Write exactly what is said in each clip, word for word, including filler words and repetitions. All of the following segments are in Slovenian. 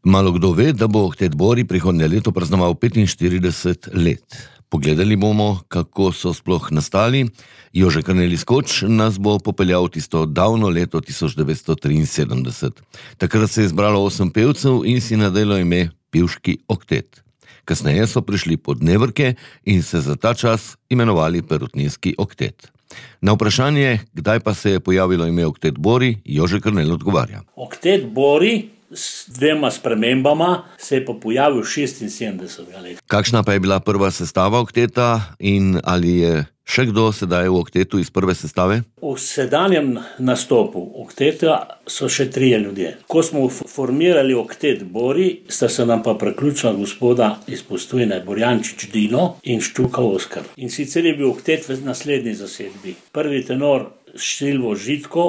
Malo kdo ve, da bo oktet Bori prihodnje leto praznoval petinštirideset let. Pogledali bomo, kako so sploh nastali. Jože Krnel iz Koč nas bo popeljal tisto davno leto tisoč devetsto triinsedemdeset. Takrat se je zbralo osem pevcev in si nadelo ime Pivški oktet. Kasneje so prišli Podnevrke in se za ta čas imenovali Perutninski oktet. Na vprašanje, kdaj pa se je pojavilo ime oktet Bori, Jože Krnel odgovarja. Oktet Bori s dvema spremembama se je pa pojavil šestinsedemdesetega leta. Kakšna pa je bila prva sestava okteta in ali je še kdo sedaj v oktetu iz prve sestave? V sedanjem nastopu okteta so še trije ljudje. Ko smo formirali oktet Bori, sta se nam pa priključila gospoda iz Postojne, Borjančič Dino in Štuka Oskar. In sicer je bil oktet v naslednji zasedbi. Prvi tenor Silvo Žitko,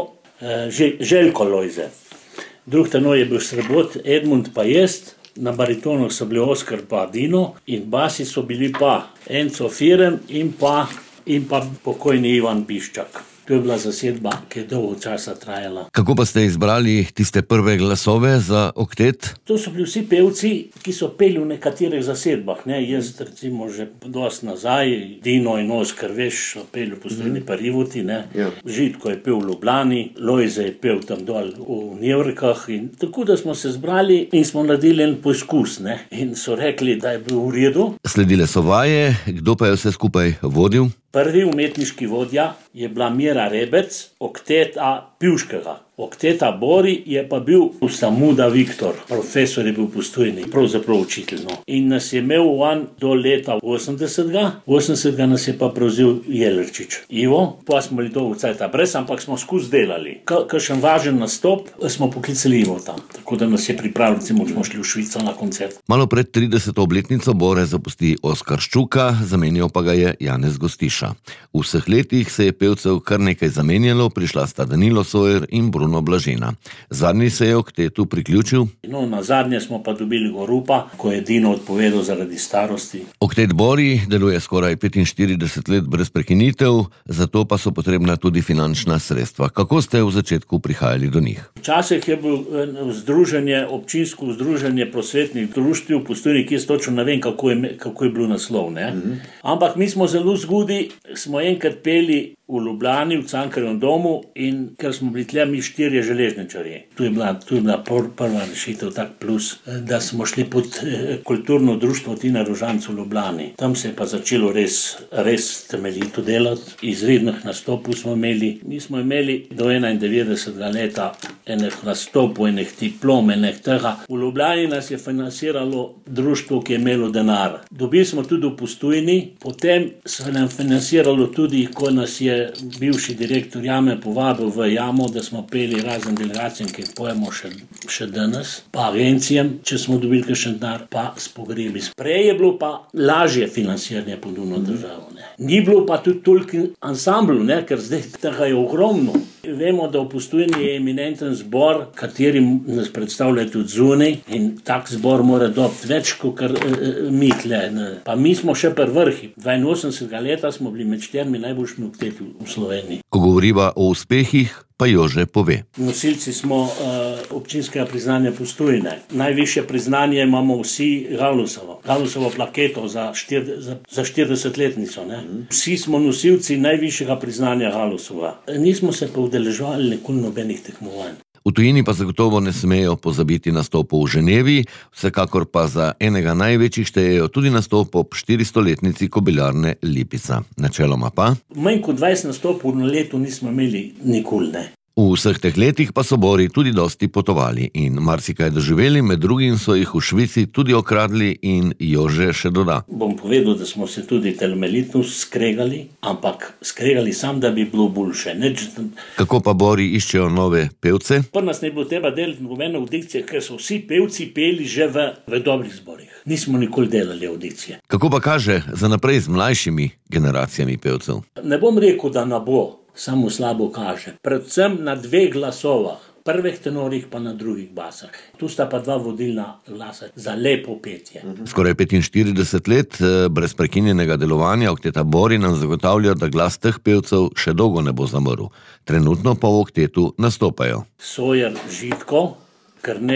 Željko Lojze. Drug tenor je bil Srebot Edmund pa jest, na baritonu so bili Oskar pa Dino in basi so bili pa Enzo Firem in pa, in pa pokojni Ivan Piščak. To je bila zasedba, ki je dolgo časa trajala. Kako pa ste izbrali tiste prve glasove za oktet? To so bili vsi pevci, ki so peli v nekaterih zasedbah. Ne? Jaz recimo že dosti nazaj, Dino in Oskar, veš, so peli v Postojni mm. Parivoti. Ja. Žitko je pel v Ljubljani, Lojze je pel tam dol v Njevrkah. In tako da smo se zbrali in smo naredili en poizkus. Ne? In so rekli, da je bil v redu. Sledile so vaje, kdo pa je vse skupaj vodil? Prvi umetniški vodja je bila Mira Rebec, okteta Pivškega. Okteta Bori je pa bil Samuda Viktor, profesor je bil v Postojni, pravzaprav učitelj. No. In nas je imel on do leta osemdesetega, osemdesetega nas je pa prevzel Jelerčič. Ivo, pa smo bili dolgo cajta brez, ampak smo skozi delali. Kakšen važen nastop smo poklicali Ivo tam, tako da nas je pripravil, recimo, smo šli v Švico na koncert. Malo pred trideseto obletnico Bore zapusti Oskar Ščuka, zamenjal pa ga je Janez Gostiša. V vseh letih se je pevcev kar nekaj zamenjalo, prišla sta Danilo Sojer in Bruno Blažena. Zadnji se je oktetu priključil. No, na zadnje smo pa dobili Gorupa, ko je Dino odpovedal zaradi starosti. Oktet Bori deluje skoraj petinštirideset let brez prekinitev, zato pa so potrebna tudi finančna sredstva. Kako ste v začetku prihajali do njih? Včasih je bil združenje, občinsko združenje prosvetnih društev v Postojni, ki jaz točno ne vem, kako je, kako je bil naslov. Ne? Mm-hmm. Ampak mi smo zelo zgodi, smo enkrat peli v Ljubljani, v Cankarjevem domu in ker smo bili tle mi štirje železničarji. Tu je bila, tu je bila prva rešitev, tak plus, da smo šli pod eh, kulturno društvo Tina Rožanc v Ljubljani. Tam se je pa začelo res, res temeljito delati. Izrednih nastopov smo imeli. Mi smo imeli do enaindevetdesetega leta enih nastopov, enih diplom, enih tega. V Ljubljani nas je financiralo društvo, ki je imelo denar. Dobili smo tudi v Postojni, potem se nam financiralo tudi, ko nas je bivši direktor Jame povabil v Jamo, da smo peli raznim delegacijam, ki pojemo še, še danes, pa agencijam, če smo dobili kakšen denar, pa s pogrebi. Prej je bilo pa lažje financiranje podobno državo. Ne. Ni bilo pa tudi toliko ansamblu, ne, ker zdaj tega je ogromno. Vemo, da v Postojni je eminenten zbor, kateri nas predstavlja tudi zunaj in tak zbor mora dobiti več, kot kar e, mi tle. Ne. Pa mi smo še pri vrhi. dvainosemdesetega leta smo bili med štirimi najboljšimi okteti v Sloveniji. Ko govoriva o uspehih, pa Jože pove. Nosilci smo uh, občinskega priznanja Postojne. Najvišje priznanje imamo vsi Galusovo. Galusovo plaketo za, štir, za, za štiridesetletnico. Ne? Vsi smo nosilci najvišjega priznanja Galusova. Nismo se pa udeleževali nikoli nobenih tekmovanj. V tujini pa zagotovo ne smejo pozabiti nastopov v Ženevi, vsekakor pa za enega največjih štejejo tudi nastop ob štiristoletnici kobilarne Lipica. Načeloma pa? Manj kot dvajset nastopov na letu nismo imeli nikoli, ne. V vseh teh letih pa so Bori tudi dosti potovali in marsikaj doživeli, med drugim so jih v Švici tudi okradli in Jože še doda. Bom povedal, da smo se tudi temeljito skregali, ampak skregali sam, da bi bilo boljše. Neč... Kako pa Bori iščejo nove pevce? Prv nas ne bilo treba delati nobene audikcije, ker so vsi pevci peli že v, v dobrih zborih. Nismo nikoli delali audikcije. Kako pa kaže za naprej z mlajšimi generacijami pevcev? Ne bom rekel, da ne bo. Samo slabo kaže. Predvsem na dveh glasovah, prvih tenorih pa na drugih basah. Tu sta pa dva vodilna glasa za lepo petje. Skoraj petinštirideset let brez prekinjenega delovanja okteta Bori nam zagotavlja, da glas teh pevcev še dolgo ne bo zamrl. Trenutno pa v oktetu nastopajo Sojer Žitko, Krnel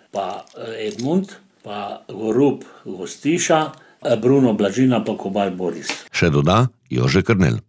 pa Edmund, pa Gorub Gostiša, Bruno Blažina pa Kobal Boris. Še doda Jože Krnel.